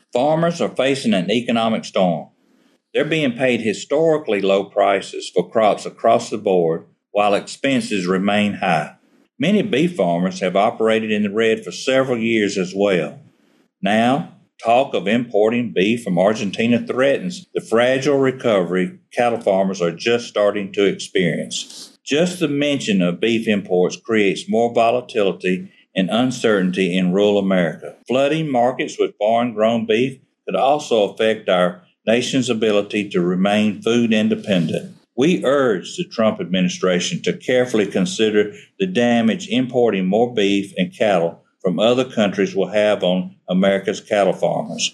Farmers are facing an economic storm. They're being paid historically low prices for crops across the board while expenses remain high. Many beef farmers have operated in the red for several years as well. Now, talk of importing beef from Argentina threatens the fragile recovery cattle farmers are just starting to experience. Just the mention of beef imports creates more volatility and uncertainty in rural America. Flooding markets with foreign-grown beef could also affect our nation's ability to remain food independent. We urge the Trump administration to carefully consider the damage importing more beef and cattle from other countries will have on America's cattle farmers.